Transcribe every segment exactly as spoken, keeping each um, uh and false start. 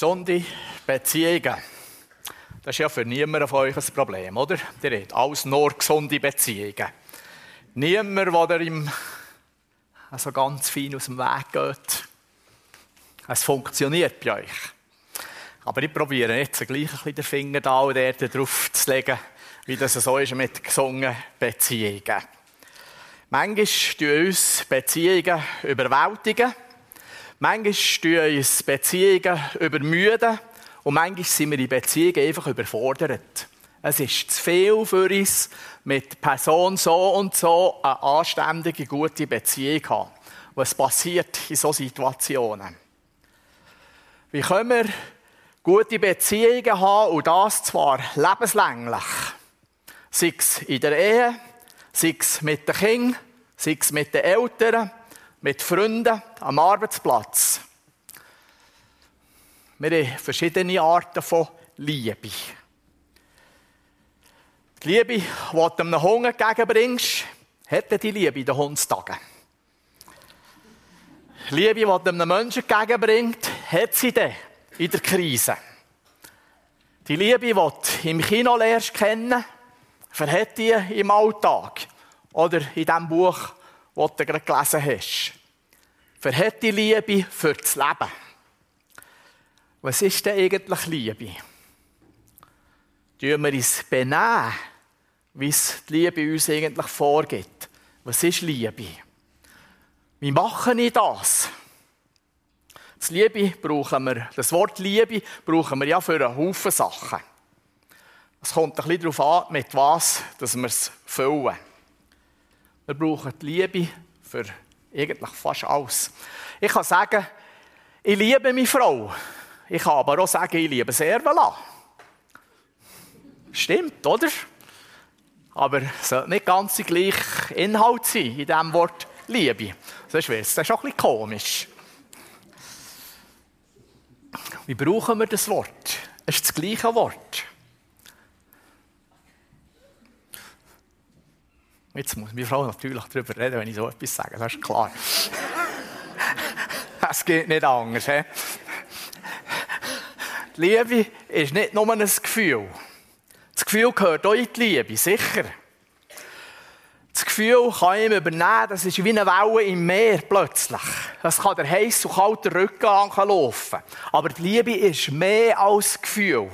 Gesunde Beziehungen. Das ist ja für niemanden von euch ein Problem, oder? Ihr habt alles nur gesunde Beziehungen. Niemand, der ihm also ganz fein aus dem Weg geht. Es funktioniert bei euch. Aber ich probiere jetzt gleich ein bisschen den Finger da und dort drauf zu legen, wie das so ist mit gesungenen Beziehungen. Manchmal tun uns Beziehungen überwältigen. Manchmal tun uns Beziehungen übermüden. Und manchmal sind wir in Beziehungen einfach überfordert. Es ist zu viel für uns, mit Person so und so eine anständige, gute Beziehung zu haben. Was passiert in solchen Situationen? Wie können wir gute Beziehungen haben und das zwar lebenslänglich? Sei es in der Ehe, sei es mit den Kindern, sei es mit den Eltern, mit Freunden, am Arbeitsplatz. Wir haben verschiedene Arten von Liebe. Die Liebe, die du einem Hunger entgegenbringst, hat die Liebe in den Hundstagen. Die Liebe, die du einem Menschen entgegenbringst, hat sie dann in der Krise. Die Liebe, die du im Kino lernst kennen, verhält die im Alltag. Oder in dem Buch, das du gerade gelesen hast. Verhält die Liebe für das Leben. Was ist denn eigentlich Liebe? Tun wir uns benehmen, wie es die Liebe uns eigentlich vorgibt? Was ist Liebe? Wie mache ich das? Das Liebe brauchen wir, das Wort Liebe brauchen wir ja für einen Haufen Sachen. Es kommt ein bisschen darauf an, mit was dass wir es füllen. Wir brauchen die Liebe für eigentlich fast alles. Ich kann sagen, ich liebe meine Frau. Ich kann aber auch sagen, ich liebe Servala. Stimmt, oder? Aber es sollte nicht ganz der gleiche Inhalt sein in diesem Wort Liebe. Sonst wäre es schon ein bisschen komisch. Wie brauchen wir das Wort? Es ist das gleiche Wort. Jetzt muss meine Frau natürlich darüber reden, wenn ich so etwas sage. Das ist klar. Es geht nicht anders. He? Die Liebe ist nicht nur ein Gefühl. Das Gefühl gehört auch in die Liebe, sicher. Das Gefühl kann ihm übernehmen, das ist wie eine Welle im Meer plötzlich. Das kann der heiß und kalte Rücken laufen. Aber die Liebe ist mehr als Gefühl.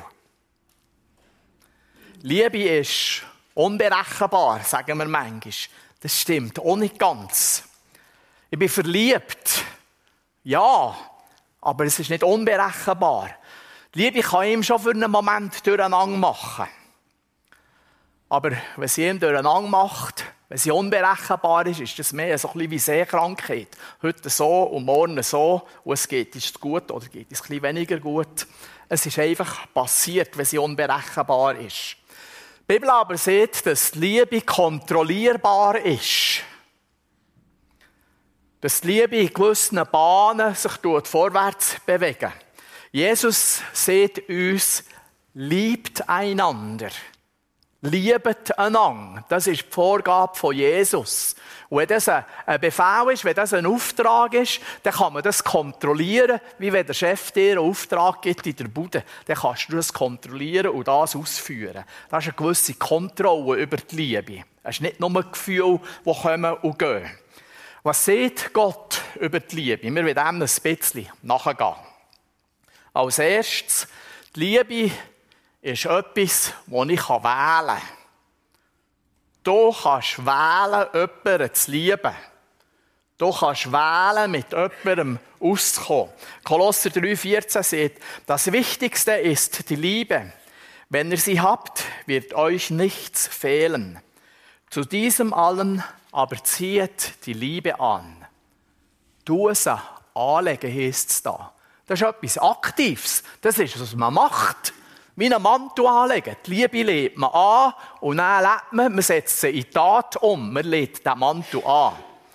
Liebe ist unberechenbar, sagen wir manchmal. Das stimmt, auch nicht ganz. Ich bin verliebt. Ja, aber es ist nicht unberechenbar. Die Liebe kann ihm schon für einen Moment durcheinander machen. Aber wenn sie ihm durcheinander macht, wenn sie unberechenbar ist, ist das mehr so ein bisschen wie Seekrankheit. Heute so und morgen so und es geht es gut oder geht es ein bisschen weniger gut. Es ist einfach passiert, wenn sie unberechenbar ist. Die Bibel aber sieht, dass die Liebe kontrollierbar ist. Dass die Liebe in gewissen Bahnen sich vorwärts bewegen. Jesus sieht uns, liebt einander. Liebet einander. Das ist die Vorgabe von Jesus. Und wenn das ein Befehl ist, wenn das ein Auftrag ist, dann kann man das kontrollieren, wie wenn der Chef dir einen Auftrag gibt in der Bude. Dann kannst du das kontrollieren und das ausführen. Das ist eine gewisse Kontrolle über die Liebe. Es ist nicht nur ein Gefühl, das kommen und gehen. Was sieht Gott über die Liebe? Wir werden dem ein bisschen nachgehen. Als erstes, die Liebe ist etwas, das ich wählen kann. Du kannst wählen, jemanden zu lieben. Du kannst wählen, mit jemandem auszukommen. Kolosser drei vierzehn sagt, das Wichtigste ist die Liebe. Wenn ihr sie habt, wird euch nichts fehlen. Zu diesem allen aber zieht die Liebe an. Du sie anlegen, heisst es da. Das ist etwas Aktives. Das ist, was man macht. Wie einen Mantel anlegen. Die Liebe legt man an und dann lebt man, man setzt sie in die Tat um. Man legt den Mantel an.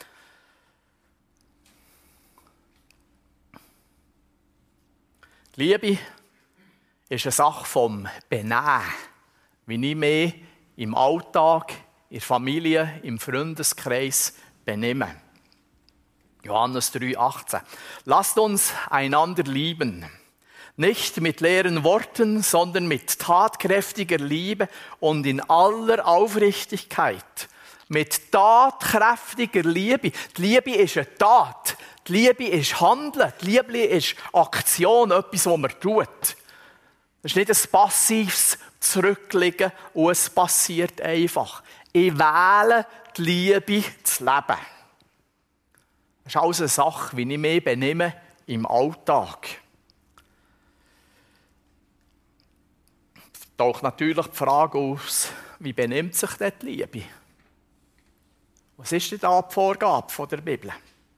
Die Liebe ist eine Sache vom Benehmen. Wie ich mich im Alltag, in der Familie, im Freundeskreis benehme. Johannes drei achtzehn. Lasst uns einander lieben. Nicht mit leeren Worten, sondern mit tatkräftiger Liebe und in aller Aufrichtigkeit. Mit tatkräftiger Liebe. Die Liebe ist eine Tat. Die Liebe ist Handeln. Die Liebe ist Aktion, etwas, was man tut. Das ist nicht ein passives Zurückliegen und es passiert einfach. Ich wähle die Liebe zu leben. Das ist alles eine Sache, wie ich mich benehme im Alltag. Da taucht natürlich die Frage aus, wie benimmt sich denn die Liebe? Was ist denn da die Vorgabe der Bibel?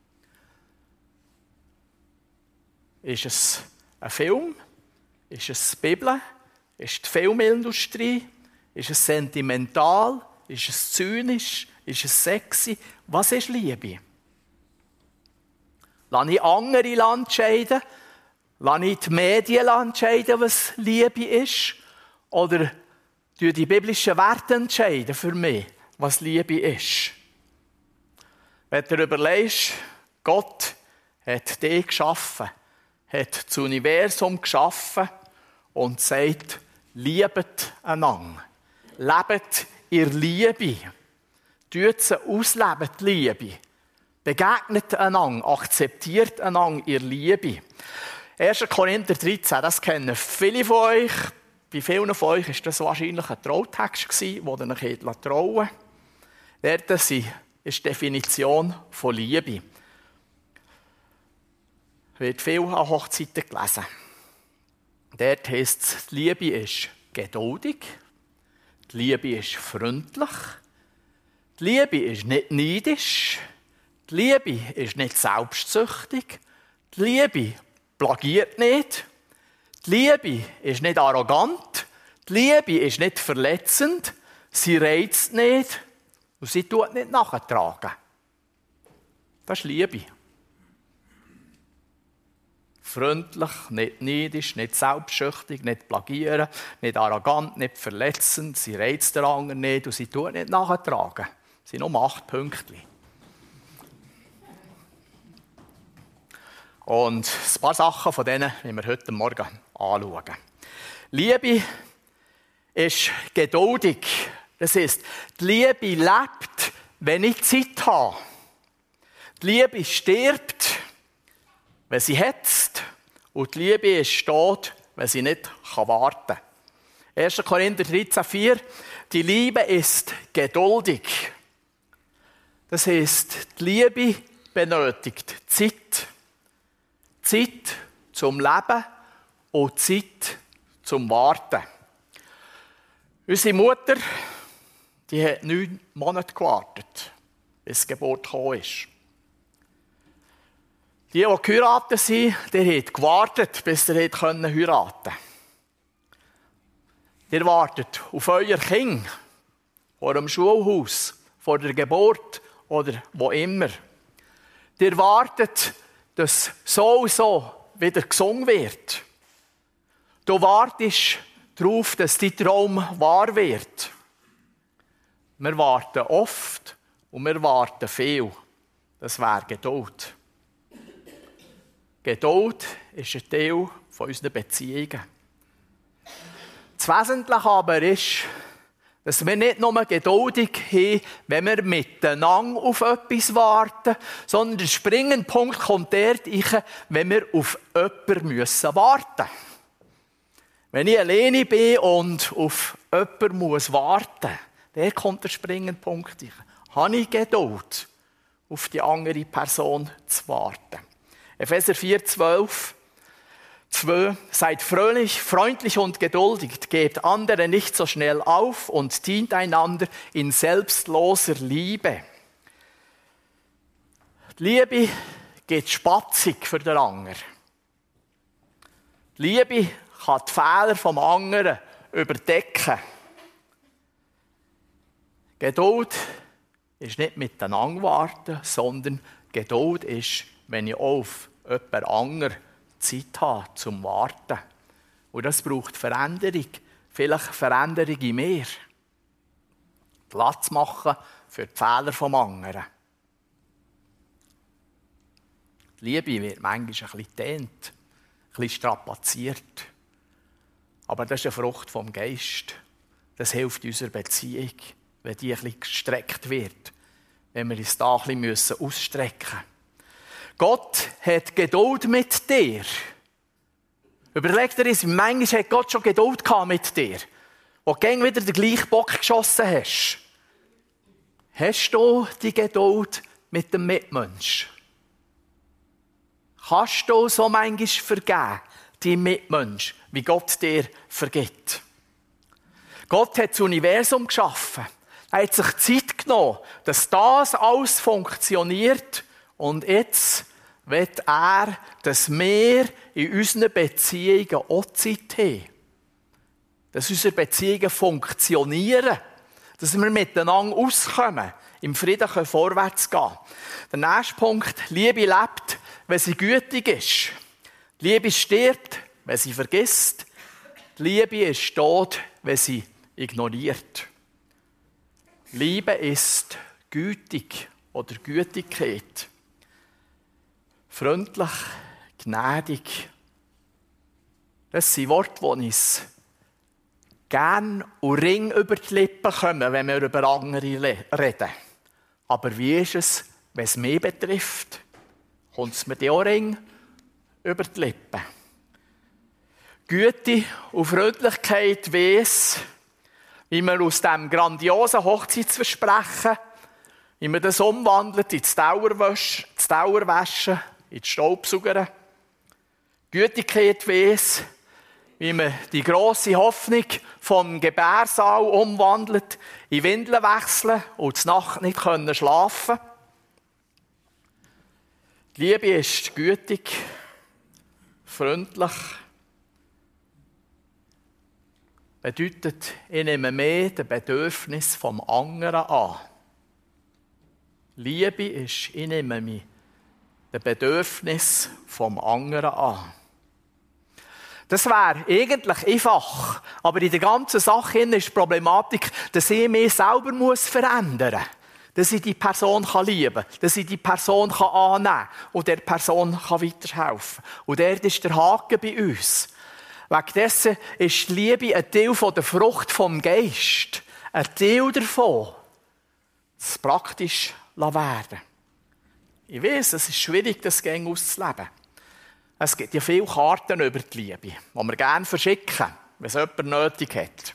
Ist es ein Film? Ist es die Bibel? Ist die Filmindustrie? Ist es sentimental? Ist es zynisch? Ist es sexy? Was ist Liebe? Lass ich andere entscheiden? Lass ich die Medien entscheiden, was Liebe ist? Oder entscheiden die biblischen Werte entscheiden für mich, was Liebe ist? Wenn du überlegst, Gott hat dich geschaffen, hat das Universum geschaffen und sagt, liebet einander. Lebt in Liebe. Tut sie ausleben, die Liebe. Begegnet einander, akzeptiert einander in Liebe. erster Korinther dreizehn, das kennen viele von euch. Bei vielen von euch war das wahrscheinlich ein Trautext, den ihr euch trauen könnt. Dort ist die Definition von Liebe. Wird viel an Hochzeiten gelesen. Dort heisst es, die Liebe ist geduldig, die Liebe ist freundlich, die Liebe ist nicht neidisch, die Liebe ist nicht selbstsüchtig, die Liebe plagiert nicht, die Liebe ist nicht arrogant, die Liebe ist nicht verletzend, sie reizt nicht und sie tut nicht nachtragen. Das ist Liebe. Freundlich, nicht neidisch, nicht selbstsüchtig, nicht plagieren, nicht arrogant, nicht verletzend, sie reizt den anderen nicht und sie tut nicht nachtragen. Es sind nur acht Pünktchen. Und ein paar Sachen von denen wollen wir heute Morgen anschauen. Liebe ist geduldig. Das heisst, die Liebe lebt, wenn ich Zeit habe. Die Liebe stirbt, wenn sie hetzt. Und die Liebe ist tot, wenn sie nicht warten kann. erster Korinther dreizehn vier. Die Liebe ist geduldig. Das heisst, die Liebe benötigt Zeit. Zeit zum Leben und Zeit zum Warten. Unsere Mutter, die hat neun Monate gewartet, bis die Geburt gekommen ist. Die, die geheiratet sind, die haben gewartet, bis sie heiraten konnten. Ihr wartet auf euer Kind, vor dem Schulhaus, vor der Geburt oder wo immer. Ihr wartet, dass so und so wieder gesungen wird. Du wartest darauf, dass dein Traum wahr wird. Wir warten oft und wir warten viel. Das wäre Geduld. Geduld ist ein Teil von unseren Beziehungen. Das Wesentliche aber ist, dass wir nicht nur geduldig haben, wenn wir miteinander auf etwas warten, sondern der springende Punkt kommt dort, wenn wir auf jemanden müssen warten. Wenn ich alleine bin und auf jemanden muss warten, dann kommt der springende Punkt. Habe ich Geduld, auf die andere Person zu warten? Epheser vier zwölf. zwei. Seid fröhlich, freundlich und geduldig, gebt andere nicht so schnell auf und dient einander in selbstloser Liebe. Die Liebe geht spatzig für den anderen. Die Liebe kann die Fehler vom anderen überdecken. Geduld ist nicht miteinander warten, sondern Geduld ist, wenn ich auf jemand anderen Zeit habe zum Warten. Und das braucht Veränderung. Vielleicht Veränderung in mir. Platz machen für die Fehler vom anderen. Die Liebe wird manchmal ein bisschen dehnt, ein bisschen strapaziert. Aber das ist eine Frucht vom Geist. Das hilft unserer Beziehung, wenn die ein bisschen gestreckt wird. Wenn wir uns da ein bisschen ausstrecken müssen. Gott hat Geduld mit dir. Überleg dir das, manchmal hat Gott schon Geduld gehabt mit dir. Wo du gäng wieder den gleichen Bock geschossen hast. Hast du die Geduld mit dem Mitmensch? Kannst du so manchmal vergeben, deinem Mitmensch, wie Gott dir vergibt? Gott hat das Universum geschaffen. Er hat sich Zeit genommen, dass das alles funktioniert. Und jetzt will er, dass wir in unseren Beziehungen auch Zeit haben. Dass unsere Beziehungen funktionieren. Dass wir miteinander auskommen, im Frieden können vorwärts gehen. Der nächste Punkt, Liebe lebt, wenn sie gütig ist. Die Liebe stirbt, wenn sie vergisst. Die Liebe ist tot, wenn sie ignoriert. Liebe ist gütig oder Gütigkeit. Freundlich, gnädig. Das sind Worte, die uns gern und ring über die Lippen kommen, wenn wir über andere reden. Aber wie ist es, wenn es mich betrifft? Kommt es mir die auch ring über die Lippen? Güte und Freundlichkeit weiss, wie man aus diesem grandiosen Hochzeitsversprechen, wie man das umwandelt in das Dauerwaschen, in die Staubsauger. Gütigkeit weiss, wie man die grosse Hoffnung vom Gebärsaal umwandelt, in Windeln wechseln und die Nacht nicht schlafen können. Die Liebe ist gütig, freundlich, bedeutet, ich nehme mehr das Bedürfnis vom anderen an. Liebe ist, ich nehme mich das Bedürfnis vom anderen an. Das wäre eigentlich einfach, aber in der ganzen Sache ist die Problematik, dass ich mich selber verändern muss. Dass ich die Person lieben kann, dass ich die Person annehmen kann und der Person weiterhelfen kann. Und dort ist der Haken bei uns. Wegen dessen ist die Liebe ein Teil der Frucht vom Geist. Ein Teil davon, das praktisch werden. Ich weiss, es ist schwierig, das Gang auszuleben. Es gibt ja viele Karten über die Liebe, die wir gerne verschicken, wenn es jemand nötig hat.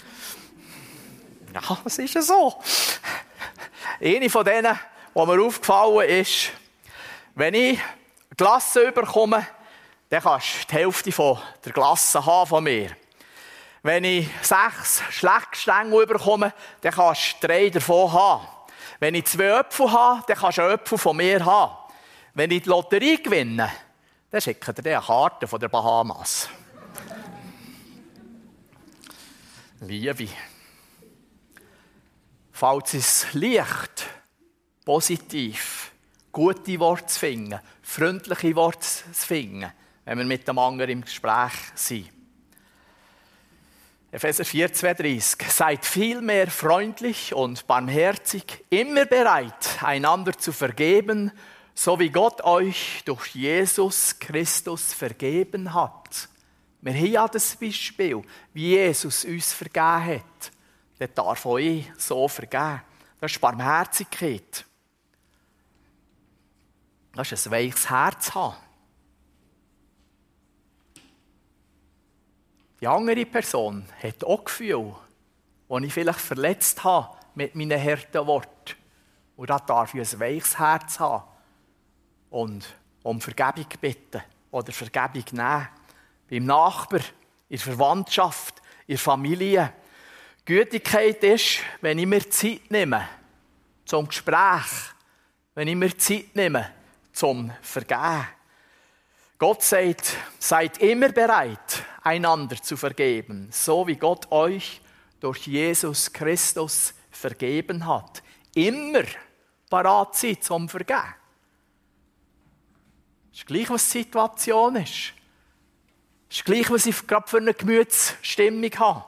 Ja, es ist ja so. Eine von denen, die mir aufgefallen ist, wenn ich Glasse bekomme, dann kannst du die Hälfte von der Glasse haben von mir. Wenn ich sechs Schleckstängel bekomme, dann kannst du drei davon haben. Wenn ich zwei Äpfel habe, dann kannst du einen Äpfel von mir haben. Wenn ich die Lotterie gewinne, dann schickt er dir eine Karte von der Bahamas. Liebe. Fällt es leicht, positiv, gute Worte zu finden, freundliche Worte zu finden, wenn wir mit dem anderen im Gespräch sind. Epheser vier, zweiunddreißig. Seid vielmehr freundlich und barmherzig, immer bereit, einander zu vergeben, so wie Gott euch durch Jesus Christus vergeben hat. Wir haben ja das Beispiel, wie Jesus uns vergeben hat. Der darf euch so vergeben. Das ist Barmherzigkeit. Das ist ein weiches Herz haben. Die andere Person hat auch Gefühle, die ich vielleicht verletzt habe mit meinen harten Worten. Und da darf ich ein weiches Herz haben und um Vergebung bitten oder Vergebung nehmen. Beim Nachbar, in der Verwandtschaft, in der Familie. Gütigkeit ist, wenn ich mir Zeit nehme zum Gespräch, wenn ich mir Zeit nehme zum Vergeben. Gott sagt, seid immer bereit, einander zu vergeben, so wie Gott euch durch Jesus Christus vergeben hat. Immer parat sein zum Vergeben. Es ist gleich, was die Situation ist. Es ist gleich, was ich gerade für eine Gemütsstimmung habe.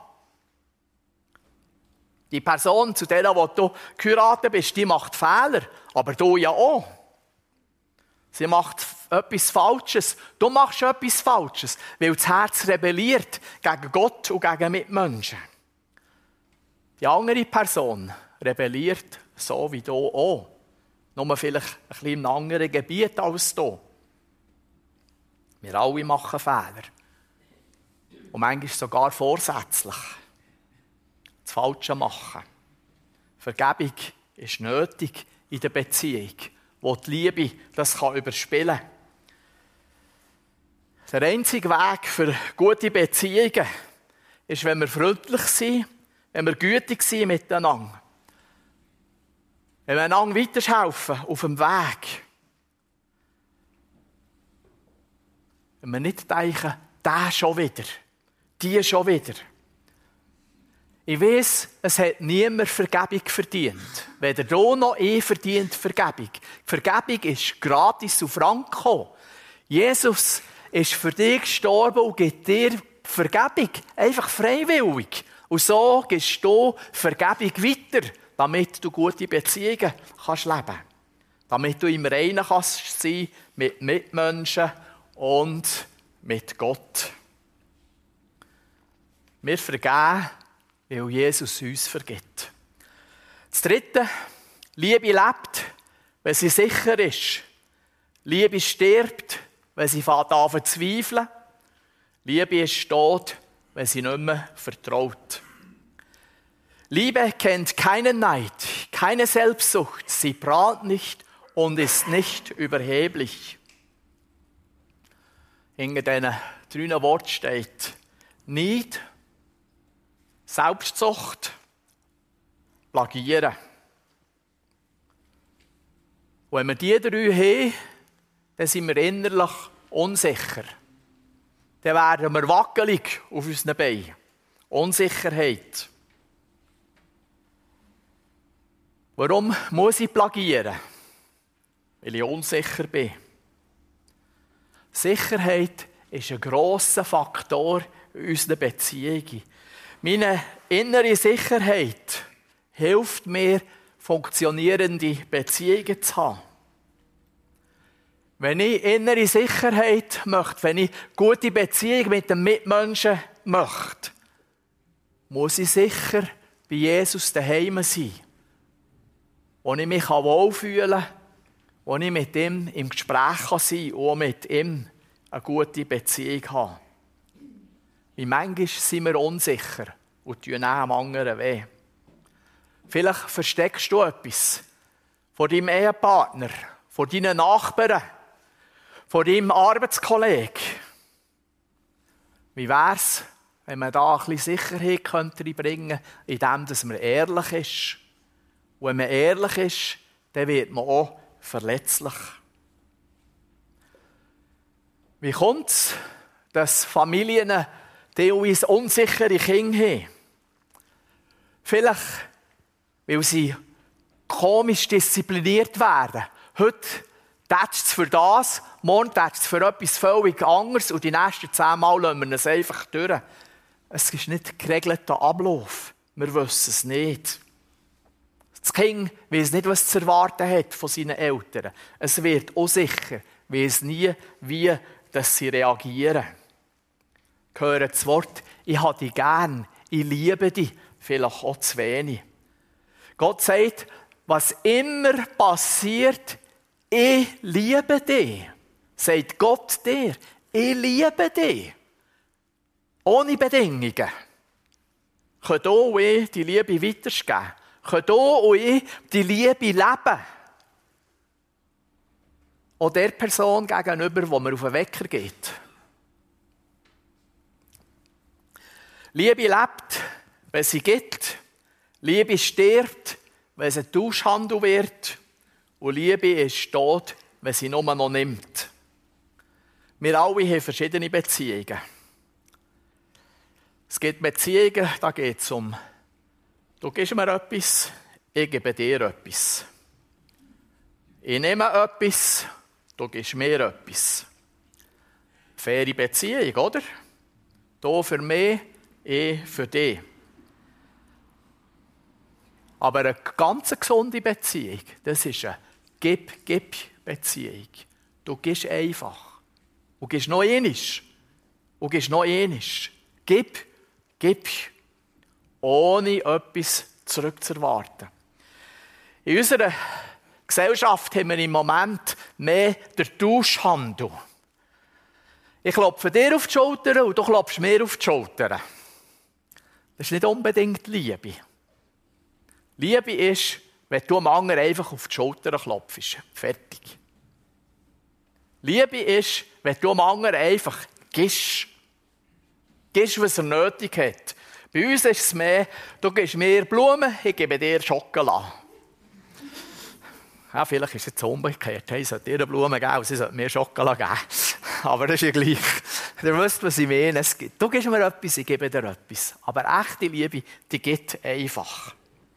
Die Person, zu der du geheiratet bist, die macht Fehler, aber du ja auch. Sie macht etwas Falsches. Du machst etwas Falsches, weil das Herz rebelliert gegen Gott und gegen Mitmenschen. Die andere Person rebelliert so wie du auch. Nur vielleicht ein bisschen in einem anderen Gebiet als du. Wir alle machen Fehler. Und manchmal sogar vorsätzlich. Das Falsche machen. Vergebung ist nötig in der Beziehung, wo die Liebe das kann überspielen kann. Der einzige Weg für gute Beziehungen ist, wenn wir freundlich sind, wenn wir gütig sind miteinander. Wenn wir einander weiterhelfen auf dem Weg. Wenn wir nicht denken, der schon wieder, die schon wieder. Ich weiss, es hat niemand Vergebung verdient. Weder du noch ich verdient Vergebung. Vergebung ist gratis auf Rang gekommen. Jesus ist für dich gestorben und gibt dir Vergebung. Einfach freiwillig. Und so gibst du Vergebung weiter, damit du gute Beziehungen kannst leben. Damit du im Reinen kannst sein mit Mitmenschen und mit Gott. Wir vergeben, weil Jesus uns vergibt. Das Dritte, Liebe lebt, wenn sie sicher ist. Liebe stirbt, wenn sie anfängt zu zweifeln. Liebe ist tot, wenn sie nicht mehr vertraut. Liebe kennt keinen Neid, keine Selbstsucht, sie prahlt nicht und ist nicht überheblich. Hinter diesen drei Worten steht Neid, Selbstsucht, Plagieren. Und wenn wir diese drei haben, dann sind wir innerlich unsicher. Dann werden wir wackelig auf unseren Beinen. Unsicherheit. Warum muss ich plagieren? Weil ich unsicher bin. Sicherheit ist ein grosser Faktor in unseren Beziehungen. Meine innere Sicherheit hilft mir, funktionierende Beziehungen zu haben. Wenn ich innere Sicherheit möchte, wenn ich gute Beziehung mit den Mitmenschen möchte, muss ich sicher bei Jesus daheim sein. Wo ich mich wohlfühlen kann, wo ich mit ihm im Gespräch sein kann und auch mit ihm eine gute Beziehung haben. Wie manchmal sind wir unsicher und tun am anderen weh. Vielleicht versteckst du etwas von deinem Ehepartner, von deinen Nachbarn, von deinem Arbeitskollegen. Wie wäre es, wenn man da ein bisschen Sicherheit könnte bringen könnte, indem man ehrlich ist? Und wenn man ehrlich ist, dann wird man auch verletzlich. Wie kommt es, dass Familien teilweise unsichere Kinder haben? Vielleicht, weil sie komisch diszipliniert werden. Heute tätscht es für das, morgen tätscht es für etwas völlig anderes und die nächsten zehn Mal lassen wir es einfach durch. Es ist nicht geregelter Ablauf. Wir wissen es nicht. Das Kind weiss nicht, was es zu erwarten hat von seinen Eltern. Es wird unsicher, weiss nie, wie dass sie reagieren. Hören das Wort, ich habe dich gern, ich liebe dich, vielleicht auch zu wenig. Gott sagt, was immer passiert, ich liebe dich. Sagt Gott dir, ich liebe dich. Ohne Bedingungen. Können du und ich die Liebe weitergeben? Können du und ich die Liebe leben? Auch der Person gegenüber, die mir auf den Wecker geht. Liebe lebt, wenn sie gibt. Liebe stirbt, wenn sie Tauschhandel wird. Und Liebe ist tot, wenn sie nur noch nimmt. Wir alle haben verschiedene Beziehungen. Es gibt Beziehungen, da geht es um, du gibst mir etwas, ich gebe dir etwas. Ich nehme etwas, du gibst mir etwas. Faire Beziehung, oder? Du für mich, ich für dich. Aber eine ganz gesunde Beziehung, das ist eine Gib-Gib-Beziehung. Du gibst einfach. Und gibst noch einiges. Und gibst noch einiges. Gib, gib, ohne etwas zurückzuerwarten. In unserer Gesellschaft haben wir im Moment mehr den Tauschhandel. Ich klopfe dir auf die Schulter und du klopfst mir auf die Schulter. Das ist nicht unbedingt Liebe. Liebe ist, wenn du dem anderen einfach auf die Schulter klopfst. Fertig. Liebe ist, wenn du dem anderen einfach gibst. Gibst, was er nötig hat. Bei uns ist es mehr, du gibst mir Blumen, ich gebe dir Schokolade. Ja, vielleicht ist es jetzt umgekehrt. Hey, ich sollte dir Blumen geben, sie sollte mir Schokolade geben. Aber das ist ja gleich. Ihr wisst, was ich meine. Es gibt, du gibst mir etwas, ich gebe dir etwas. Aber echte Liebe, die gibt einfach.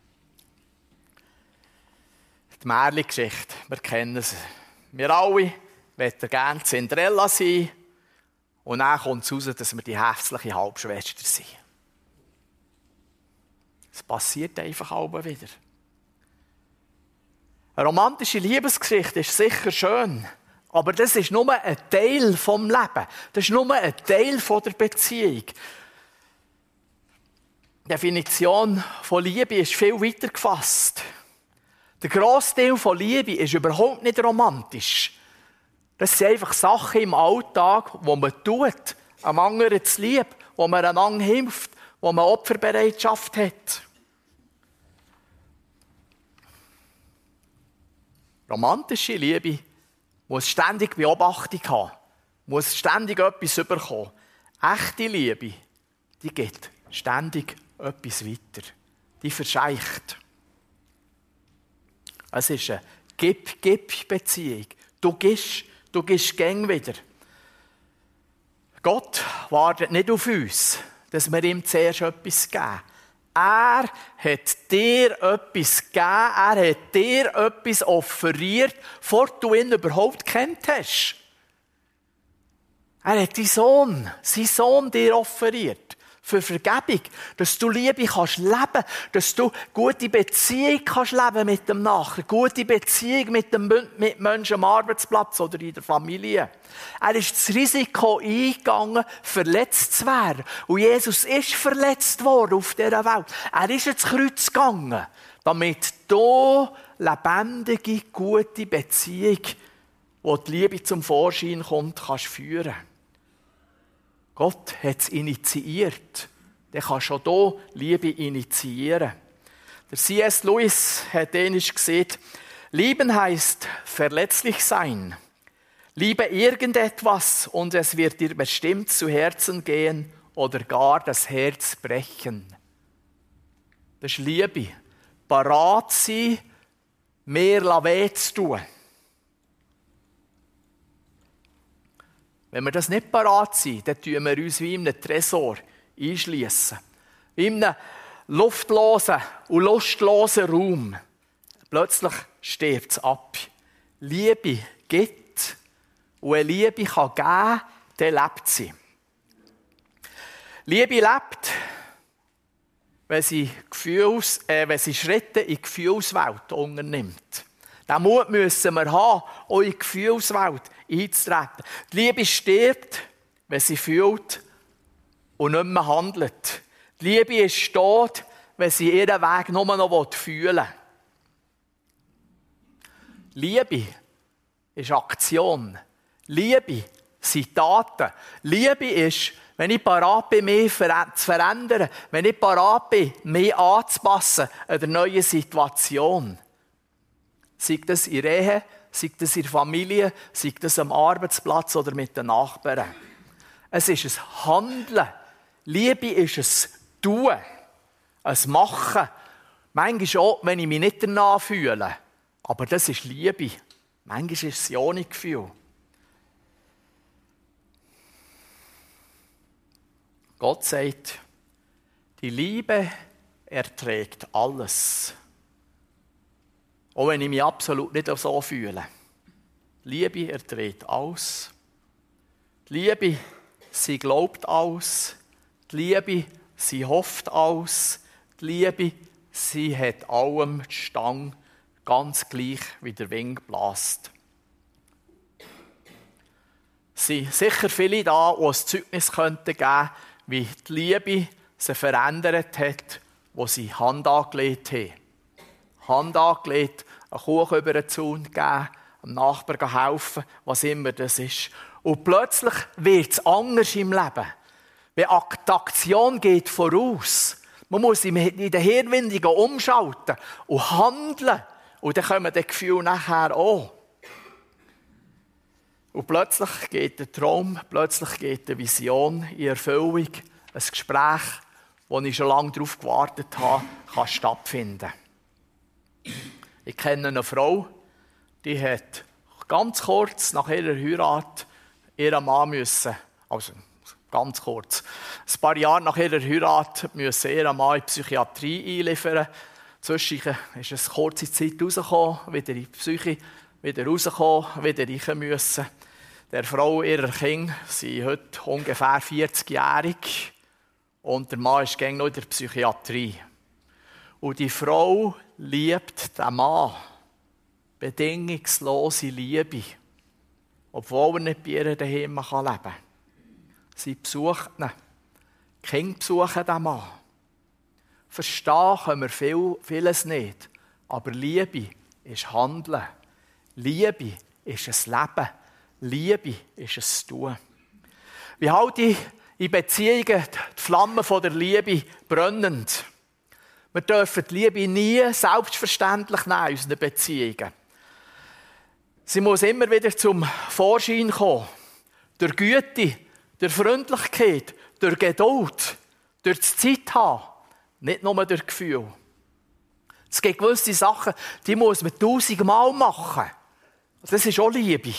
Die Märchen-Geschichte, wir kennen sie. Wir alle wollen gerne Cinderella sein. Und dann kommt es raus, dass wir die hässliche Halbschwester sind. Es passiert einfach auch wieder. Eine romantische Liebesgeschichte ist sicher schön, aber das ist nur ein Teil vom Leben. Das ist nur ein Teil der Beziehung. Die Definition von Liebe ist viel weiter gefasst. Der grosse Teil von Liebe ist überhaupt nicht romantisch. Das sind einfach Sachen im Alltag, die man tut, einem anderen zu lieb, wo man einander hilft, wo man Opferbereitschaft hat. Romantische Liebe muss ständig Beobachtung haben, muss ständig etwas bekommen. Echte Liebe, die geht ständig etwas weiter. Die verscheicht. Es ist eine Gib-Gib-Beziehung. Du gibst, du gibst gäng wieder. Gott wartet nicht auf uns, dass wir ihm zuerst etwas geben. Er hat dir etwas gegeben, er hat dir etwas offeriert, bevor du ihn überhaupt kennt hast. Er hat deinen Sohn, seinen Sohn dir offeriert. Für Vergebung, dass du Liebe kannst leben, dass du gute Beziehung kannst leben mit dem Nachbarn, gute Beziehung mit dem mit Menschen am Arbeitsplatz oder in der Familie. Er ist das Risiko eingegangen, verletzt zu werden. Und Jesus ist verletzt worden auf dieser Welt. Er ist ins Kreuz gegangen, damit du lebendige, gute Beziehung, wo die Liebe zum Vorschein kommt, kannst führen. Gott hat es initiiert. Der kann schon hier Liebe initiieren. Der C S Lewis hat einmal gesagt, lieben heißt verletzlich sein. Liebe irgendetwas und es wird dir bestimmt zu Herzen gehen oder gar das Herz brechen. Das ist Liebe. Parat sein, mehr weh zu tun. Wenn wir das nicht parat sind, dann tun wir uns wie in einem Tresor einschliessen. In einem luftlosen und lustlosen Raum. Plötzlich stirbt es ab. Liebe gibt. Und eine Liebe kann geben, dann lebt sie. Liebe lebt, wenn sie, Gefühls, äh, wenn sie Schritte in die Gefühlswelt unternimmt. Den Mut müssen wir haben, auch in die Gefühlswelt einzutreten. Die Liebe stirbt, wenn sie fühlt und nicht mehr handelt. Die Liebe ist tot, wenn sie ihren Weg nur noch fühlen will. Liebe ist Aktion. Liebe sind Taten. Liebe ist, wenn ich parat bin, mich zu verändern, wenn ich parat bin, mich anzupassen an der neuen Situation. Sei das in der Ehe, sei das in der Familie, sei das am Arbeitsplatz oder mit den Nachbarn. Es ist ein Handeln. Liebe ist ein Tun, ein Machen. Manchmal auch, wenn ich mich nicht danach fühle. Aber das ist Liebe. Manchmal ist es ja ohne Gefühl. Gott sagt, die Liebe erträgt alles. Auch wenn ich mich absolut nicht so fühle. Die Liebe erträgt alles. Die Liebe, sie glaubt alles. Die Liebe, sie hofft alles. Die Liebe, sie hat allem die Stange, ganz gleich wie der Wind bläst. Es sind sicher viele da, die ein Zeugnis geben könnten, wie die Liebe sie verändert hat, wo sie Hand angelegt haben. Hand angelegt, einen Kuchen über den Zaun gegeben, dem Nachbarn helfen, was immer das ist. Und plötzlich wird es anders im Leben. Wenn die Aktion geht voraus. Man muss in den Hirnwindungen umschalten und handeln. Und dann kommen die Gefühle nachher auch. Und plötzlich geht der Traum, plötzlich geht die Vision in Erfüllung. Ein Gespräch, wo ich schon lange darauf gewartet habe, kann stattfinden. Ich kenne eine Frau, die hat ganz kurz nach ihrer Heirat ihren Mann müssen, also ganz kurz, ein paar Jahre nach ihrer Heirat müssen ihren Mann in die Psychiatrie einliefern. Zwischen ist es kurze Zeit rausgekommen, wieder in die Psyche, wieder rausgekommen, wieder rein müssen. Der Frau, ihrer Kinder, sind heute ungefähr vierzigjährig und der Mann ist noch in der Psychiatrie. Und die Frau liebt den Mann. Bedingungslose Liebe. Obwohl er nicht bei ihr daheim leben kann. Sie besucht ihn. Die Kinder besuchen den Mann. Verstehen können wir viel, vieles nicht. Aber Liebe ist Handeln. Liebe ist ein Leben. Liebe ist ein Tun. Wie halte ich in Beziehungen die Flamme der Liebe brennend? Wir dürfen die Liebe nie selbstverständlich nehmen in unseren Beziehungen. Sie muss immer wieder zum Vorschein kommen. Durch Güte, durch Freundlichkeit, durch Geduld, durch das Zeit haben. Nicht nur durch Gefühl. Es gibt gewisse Sachen, die muss man tausendmal machen. Das ist auch Liebe.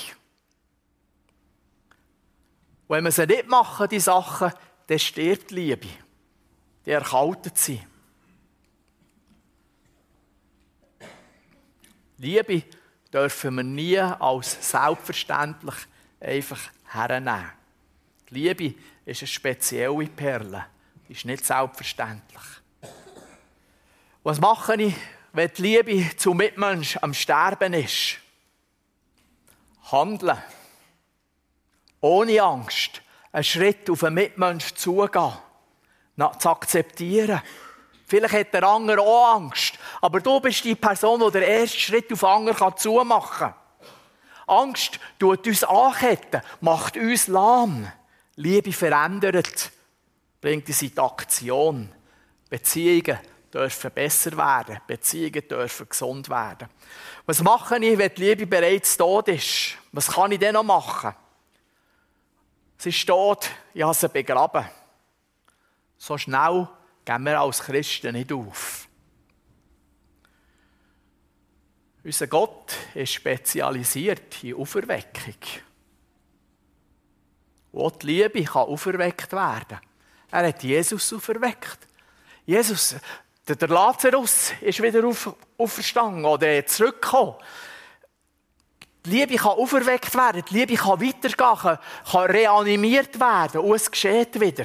Und wenn wir sie nicht machen, die Sachen, dann stirbt die Liebe. Die erkaltet sie. Liebe dürfen wir nie als selbstverständlich einfach hernehmen. Die Liebe ist eine spezielle Perle. Die ist nicht selbstverständlich. Was mache ich, wenn die Liebe zum Mitmenschen am Sterben ist? Handeln. Ohne Angst. Einen Schritt auf einen Mitmenschen zugehen. Zu akzeptieren. Vielleicht hat der andere auch Angst. Aber du bist die Person, die den ersten Schritt auf den anderen zumachen kann. Angst tut uns anketten, macht uns lahm. Liebe verändert, bringt uns in die Aktion. Beziehungen dürfen besser werden. Beziehungen dürfen gesund werden. Was mache ich, wenn die Liebe bereits tot ist? Was kann ich denn noch machen? Sie ist tot, ich habe sie begraben. So schnell gehen wir als Christen nicht auf. Unser Gott ist spezialisiert in Auferweckung. Wo die Liebe kann auferweckt werden. Er hat Jesus auferweckt. Jesus, der Lazarus ist wieder auf, auferstanden oder zurückgekommen. Die Liebe kann auferweckt werden, die Liebe kann weitergehen, kann, kann reanimiert werden und es geschieht wieder.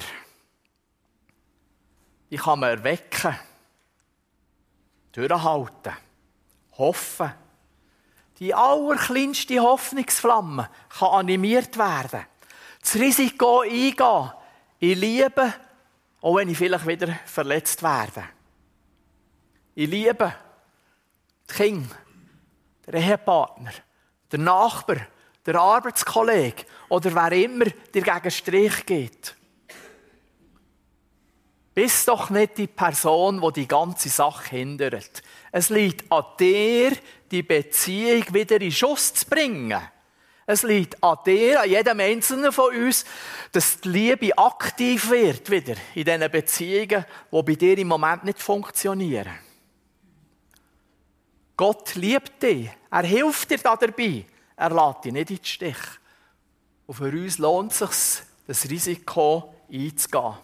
Die kann man erwecken, durchhalten, hoffen. Die allerkleinste Hoffnungsflamme kann animiert werden. Das Risiko eingehen, in Liebe, auch wenn ich vielleicht wieder verletzt werde. In Liebe, die Kinder, der Ehepartner, der Nachbar, der Arbeitskollege oder wer immer dir gegen Strich geht. Bist doch nicht die Person, die die ganze Sache hindert. Es liegt an dir, die Beziehung wieder in Schuss zu bringen. Es liegt an dir, an jedem Einzelnen von uns, dass die Liebe aktiv wird wieder in diesen Beziehungen, die bei dir im Moment nicht funktionieren. Gott liebt dich. Er hilft dir dabei. Er lässt dich nicht in den Stich. Und für uns lohnt es sich, das Risiko einzugehen.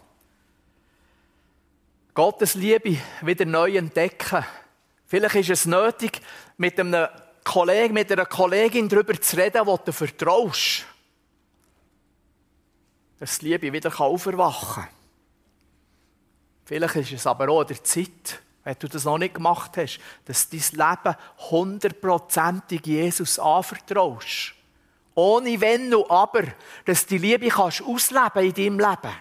Gottes Liebe wieder neu entdecken. Vielleicht ist es nötig, mit einem Kollegen, mit einer Kollegin darüber zu reden, wo du vertraust. Dass die Liebe wieder auferwachen kann. Vielleicht ist es aber auch an der Zeit, wenn du das noch nicht gemacht hast, dass du dein Leben hundertprozentig Jesus anvertraust. Ohne Wenn und Aber, dass du die Liebe kannst ausleben in deinem Leben.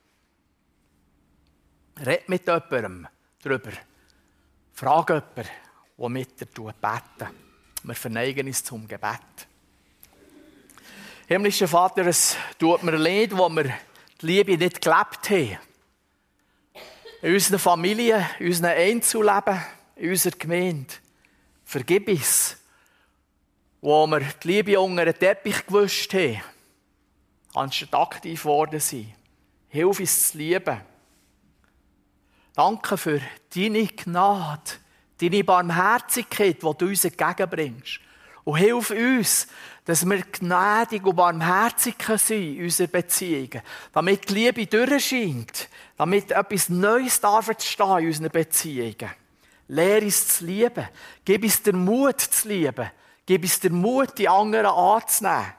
Red mit jemandem darüber. Frag jemanden, der mit dir beten. Wir verneigen uns zum Gebet. Himmlischer Vater, es tut mir leid, wo wir die Liebe nicht gelebt haben. In unseren Familien, in unseren Einzelleben, in unserer Gemeinde. Vergib uns, wo wir die Liebe unter den Teppich gewischt haben, anstatt aktiv geworden sind. Hilf uns zu lieben. Danke für deine Gnade, deine Barmherzigkeit, die du uns entgegenbringst. Und hilf uns, dass wir gnädig und barmherzig sind in unseren Beziehungen. Damit die Liebe durchscheint, damit etwas Neues darf entstehen in unseren Beziehungen. Lehre uns zu lieben. Gib uns den Mut zu lieben. Gib uns den Mut, die anderen anzunehmen.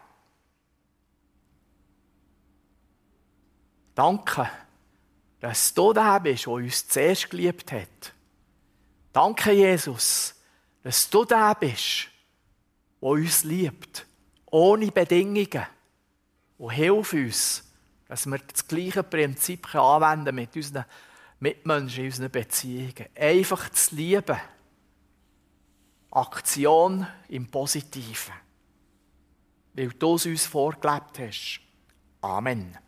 Danke, dass du der bist, der uns zuerst geliebt hat. Danke, Jesus, dass du der bist, der uns liebt. Ohne Bedingungen. Und hilf uns, dass wir das gleiche Prinzip anwenden können mit unseren Mitmenschen in unseren Beziehungen. Einfach zu lieben. Aktion im Positiven. Weil du es uns vorgelebt hast. Amen.